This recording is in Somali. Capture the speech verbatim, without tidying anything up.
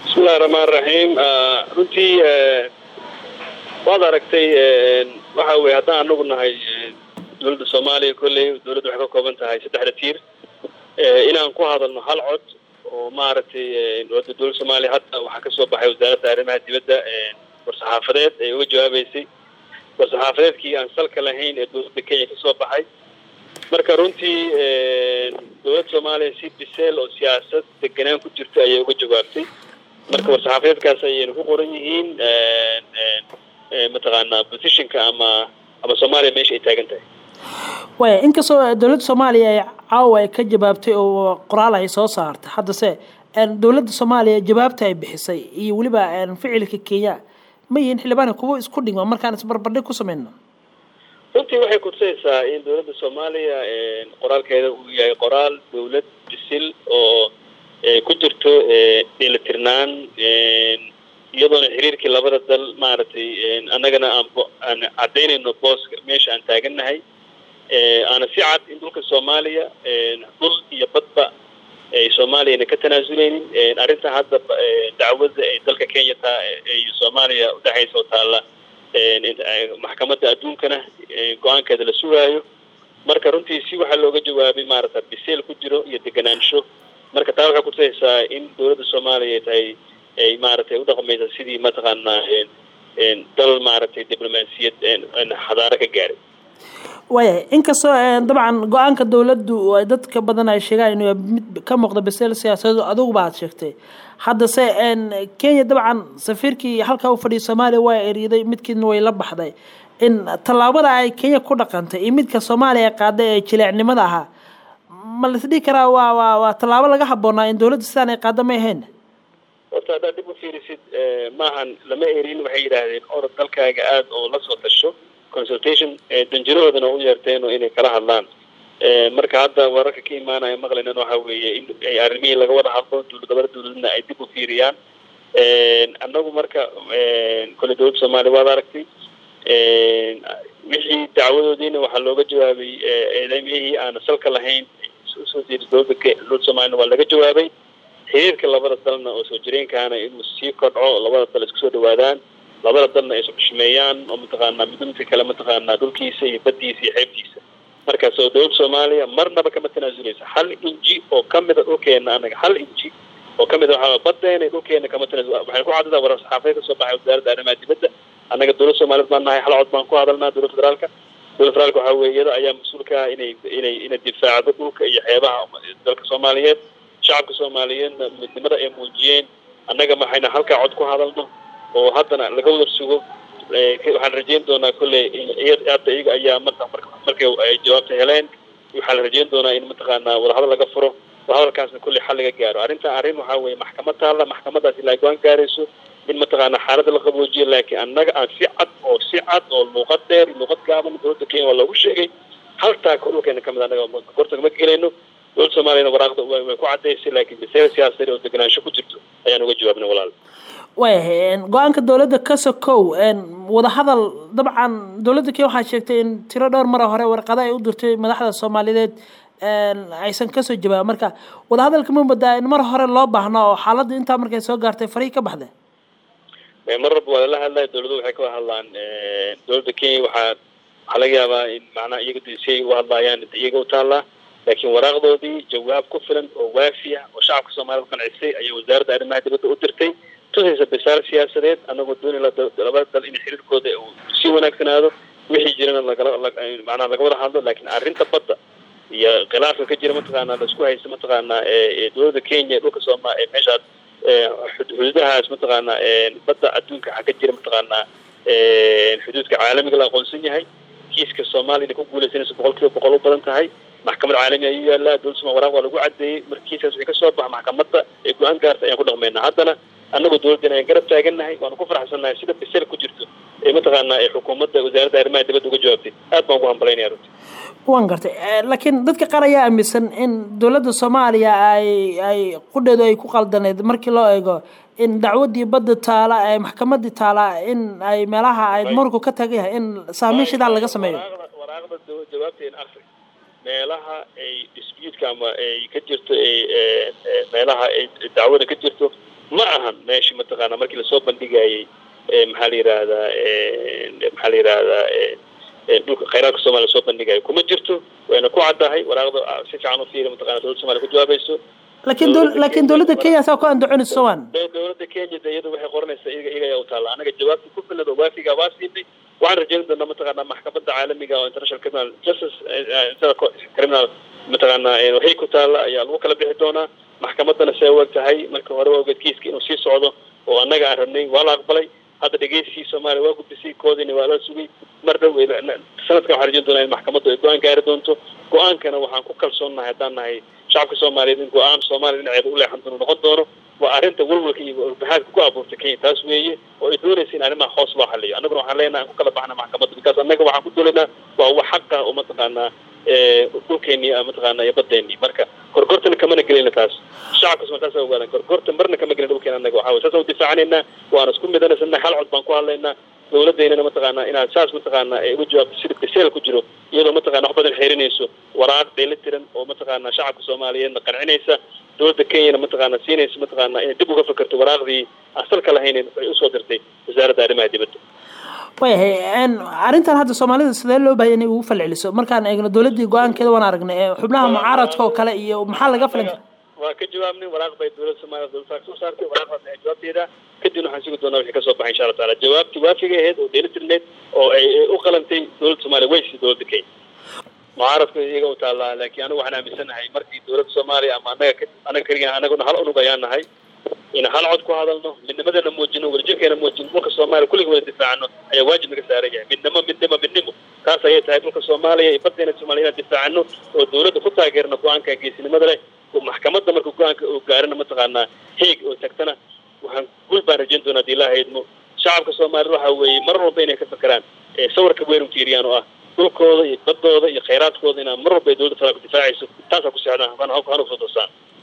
بسم الله الرحمن الرحيم runtii waad aragtay waxa weey hadaan anagu nahay dawladda Soomaaliya kulay dawladdu waxay ka kooban tahay saddex tiir inaan ku hadalno hal cod oo maaragtay dawladda Soomaaliya hadda waxa ka soo baxay wasaaradda arrimaha dibadda war-saxaafadeed ay uga jawaabaysay war-saxaafadeedkii aan salka lahayn ee dawladda Kenya ka soo baxay marka runtii dawladda Soomaaliya si biseel oo siyaasad deganaan ku jirto ayay uga jawaabtay marka war-saxaafadeedkaas ayay ku qoran yihiin mataqaanaa positionka ama ama Soomaaliya meesha ay taagan tahay way inkastoo dawladda Soomaaliya ay caawa ay ka jawaabtay oo qoraal ay soo saartay hadda se dawladda Soomaaliya jawaabta ay bixisay iyo waliba ficilka Kenya ma yihiin xilbaan kuwa isku dhigma markaan isbarbardhig ku sameeyno runtii waxay ku tusaysaa in dawladda Soomaaliya qoraalkeeda uu yahay qoraal dawlad bisil oo ku jirto dheelitirnaan iyadoo xiriirkii labada dal maaragtay annagana aan cadeynayno booska meesha aan taaganahay ana si cad in dhulka Soomaaliya dhul iyo badba ay Soomaaliya ka tanaasuleynin arinta hadda dacwada ay dalka Kenya iyo Soomaaliya u dhaxayso taala maxkamadda adduunkana go'aankeeda la sugaayo marka runtii si waxa looga jawaabay maaragtay biseel ku jiro iyo deganaansho marka taa waxa ku tusaysaa in dawladda Soomaaliya ay ay maaragtay u dhaqmayso sidii mataqaanaa in dal maaragtay diblomaasiyad aan xadaara ka gaaray way inkastoo dabcan go'aanka dawladdu ay dadka badan ay sheegaan inuu mid ka muuqdo biseel siyaasadeed adigu baad sheegtay hadda se Kenya dabcan safiirkii halka uu fadhiyo Soomaaliya way eriiday midkiina way la baxday in talaabada ay Kenya ku dhaqantay iyo midka Soomaaliya qaaday ee jileecnimada ahaa ma la isdhihi karaa waa waa waa talaabo laga haboonaa in dawladda sidaan ay qaado ma ahayn horta hadda dib u fiirisid maahan lama erin waxay yiraahdeen orod dalkaaga aad oo la soo tasho consultation danjiroodana u yeerteen oo inay kala hadlaan marka hadda wararka ka imaanaya maqlayna waxa weeye in ay arrimihii laga wada hadlo dawladda dawladna ay dib u fiiriyaan annagu marka kulli dawladda Soomaaliya waa aragtay wixii dacwadoodiina waxa looga jawaabay eedamihii aan salka lahayn soo jeediyay dawladda Soomaaliya waa laga jawaabay xiriirka labada dalna oo soo jireenkaana inuu sii kordho labada dal isku soo dhawaadaan labada dalna ay xushmeeyaan oo mataqaanaa midnimada kala mataqaanaa dhulkiisa iyo badiisa iyo xeebtiisa marka soo dawladda Soomaaliya marnaba kama tanaasuleysa hal inji oo kamid ah dhulkeena anaga hal inji oo kamid ah waxa badeena dhulkeena kama tanaasul waxay ku cadada warar saxaafada ka soo baxay wasaaradda arrimaha dibadda anaga dawladda Soomaaliya baan nahay hal cod baan ku hadalnaa dawladda federaalka dawladda federaalka waxa weeye iyada ayaa mas'uulka ah inay inay inay difaacdo dhulka iyo xeebaha dalka Soomaaliyeed shacabka Soomaaliyeed midnimada ay muujiyeen annaga maxayna halka cod ku hadalno oo haddana laga wada sugo waxaan rajeyn doonaa kulay iyada iyaga ayaa marka markay ay jawaabta heleen waxaan rajeyn doonaa in mataqaanaa wada hadal laga furo wada hadalkaasna kulay xal laga gaaro arrinta arrin waxa weeye maxkamad taala maxkamadaas ilaa go'aan gaarayso in mataqaanaa xaaladda la qaboojiyo laakiin annaga aan si cad oo si cad oo luqad dheer luqad gaaban dawladda Kenya waa lagu sheegay haltaa dhulkeena kamid anaga gorta ma gelayno dawladda Soomaaliya waraaqda way ku cadeysay laakiin biseel siyaasadeed oo deganaansho ku jirto ayaan uga jawaabnay walaal way go'aanka dawladda ka sokow wada hadal dabcan dawladda Kenya waxa sheegtay in tiro dhowr mar hore warqado ay u dirtay madaxda Soomaaliyeed aysan ka soo jawaabin marka wada hadalka ma badaa in mar hore loo baahno oo xaaladda inta markay soo gaartay farii ka baxday mar rab wada la hadlay dawladdu waxay ka hadlaan dawladda Kenya waxa waxa laga yaabaa in macnaha iyaga disay u hadlayaan iyaga u taala laakiin waraaqdoodii jawaab ku filan oo waafiya oo shacabka Soomaaliyeed qancisay ayay wasaaradda arrimaha dibadda u dirtay tusaysa bisaal siyaasadeed anagoo doonayna labada dal in xiriirkooda uu si wanaagsanaado wixii jirana laga macnaha laga wada hadlo laakiin arrinta badda iyo khilaafka ka jira mataqaanaa la isku haysto mataqaanaa ee dawladda Kenya dhulka Soomaaliya meesha xuduudahaas mataqaanaa badda adduunka waxa ka jira mataqaanaa xuduudka caalamiga la aqoonsan yahay kiiska Soomaaliya ku guuleysanaysa boqolkiiba boqol u badan tahay maxkamad caalami ah ayaa la dawladda Soomaaliya waraaq waa lagu cadeeyay markiisaas wixii ka soo baxay maxkamadda ee go'aan gaartay ayaan ku dhaqmeynaa haddana annagu dawladda ay garab taagannahay waan ku faraxsanahay sida bisel ku jirto ee mataqaanaa ee xukuumadda wasaaradda arrimaha dibadda uga jawaabtay aad baan ugu hambaleynayaa runtii waan gartay laakiin dadka qaar ayaa aaminsan in dawladda Soomaaliya ay ay qudheedu ay ku qaldaneed markii loo eego in dacwadii badda taala ee maxkamadda taala in ay meelaha ay marku ka tagay in saamiishada laga sameeyo waraaqda jawaabteen akhri meelaha ay dispute ama ay ka jirto ay meelaha ay dacwada ka jirto ma ahan meeshii mataqaana markii lasoo bandhigayay maxaa la yidhaahdaa maxaa la yidhaahdaa dhulka khayraadka soomaaliya lasoo bandhigayo kuma jirto wayna ku caddahay waraaqda si fiican u fiiri mataqaana dowladda soomaaliya ku jawaabayso laakiin laakiin dowladda kenya saa ku andacoonayso soomaan dowladda kenya iyadu waxay qoranaysaa iyaga iyaga ayaa u taalla anaga jawaabta ku filnad oo waafiga waa siinay waxaan rajayn doonaa mataqaana maxkamadda caalamiga oo international criminal justice criminal mataqaana waxay ku taalla ayaa lagu kala bixi doonaa maxkamaddana see og tahay marka hore waa ogeed kiiska inuu sii socdo oo annaga aan rabnay waa la aqbalay hadda dhegeysigii soomaaliya waa gudbisay koodina waa la sugay mar dhow sanadkan waxaan rajayn doonaa in maxkamaddu ay go-aan gaari doonto go-aankana waxaan ku kalsoonnahay haddaan nahay shacabka soomaaliyeed in go-aan soomaaliya dhinaceeda u leexan doono noqon doono waa arrinta walwalka iyo urbaxaadka ku abuurtay kenya taas weeye oo ay doonaysa in arrimaha hoos loo xaliyo annaguna waxaan leenahay aan ku kala baxna maxkamadda bikaas annaga waxaan ku doonaynaa waa wax xaqa oo mataqaanaa dhulkeennii mataqaanaa iyo badeennii marka gorgortana kamana gelina taas shacabka soomaaliya taas ogaadan gorgorta marna kama gelin dhulkeena annaga waxaa way saasaan u difaacanaynaa waana isku midanaysana hal cod baan ku hadlaynaa dowladdeynana mataqaanaa inaad saas mataqaanaa ay uga jawaabto sida biseel ku jiro iyadoo mataqana wax badan xeerinayso waraaq dheelitiran oo mataqaanaa shacabka soomaaliyeedna qancinaysa dowladda kenyana mataqaanaa siinaysa mataqaanaa inay dib uga fakerto waraaqdii asalka lahayn ay usoo dirtay wasaaradda arrimaha dibadda wayahay arrintan hadda soomaalida sidee loo baahaya inay ugu falceliso markaan eegno dowladdii go-aankeeda waan aragnay xubnaha mucaaradka oo kale iyo maxaa laga filan kara waa ka jawaabnay waraaq bay dowladda soomaaliya dowladda soo saartay waraaqdaas ay jawaabteeda kadibna waxaan sugi doonaa wixii kasoo baxay insha allah taala jawaabtii waafiga ahayd oo dheelitirneed oo ay u qalantay dowladda soomaaliya way sii dowladda kenya mucaaradku iyaga u taallaa laakiin anigu waxaan aaminsanahay markii dowladda soomaaliya ama annaga annaga keliya annaguna hal unug ayaan nahay in hal cod ku hadalno midnimadana muujino wadajirkeena muujino dhulka soomaaliya kulliga wada difaacano ayaa waajib naga saaran yahay midnimo midnimo midnimo taas ayay tahay dhulka soomaaliya iyo badeena soomaaliya inaan difaacano oo dowladda ku taageerno go-aanka geesinimada leh maxkamadda marka go-aanka uu gaarina mataqaanaa heeg oo tagtana waxaan gul baan rajayn doonaa hadii ilaaha idmo shacabka soomaaliyed waxa weeye mar walba inay ka fakeraan sawirka weyn u tiiriyaan oo ah dhulkooda iyo badooda iyo khayraadkooda inaan mar walba ay dowladda federaalka difaacayso taasaa ku socdaan hana kusoo doosaan